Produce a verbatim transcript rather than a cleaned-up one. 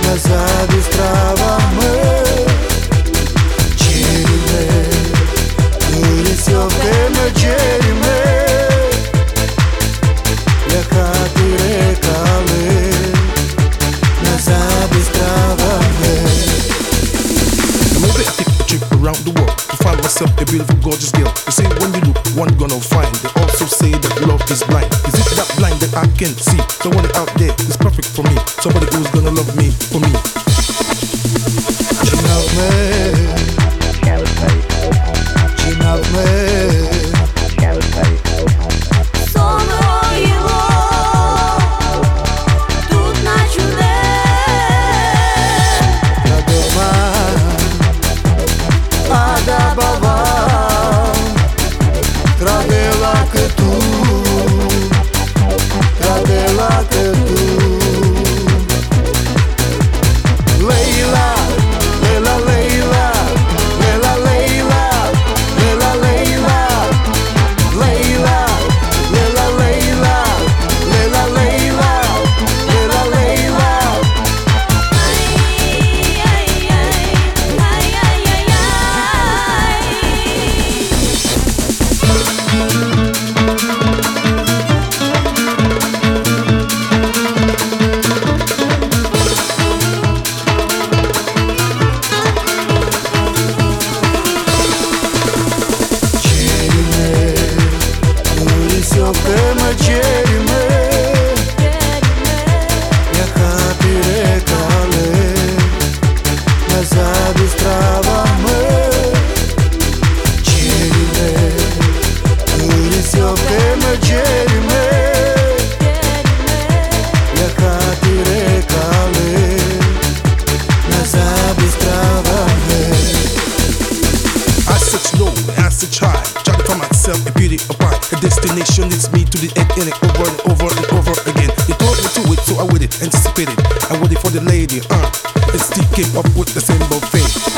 назад из травами. Черime, люди все время черime. Я хаты рекалы, назад из травами. Maybe I take a trip around the world to find myself a beautiful, gorgeous girl. They say when you look, one gonna find. They also say that love is blind. Is it that blind that I can see? Someone out there is perfect for me. Somebody who's gonna love me for me. She love me. She love me. A beauty apart. A destination leads me to the end, and over and over and over again. They told me to wait, so I waited, anticipated. I waited for the lady, uh, and still came up with the same buffet.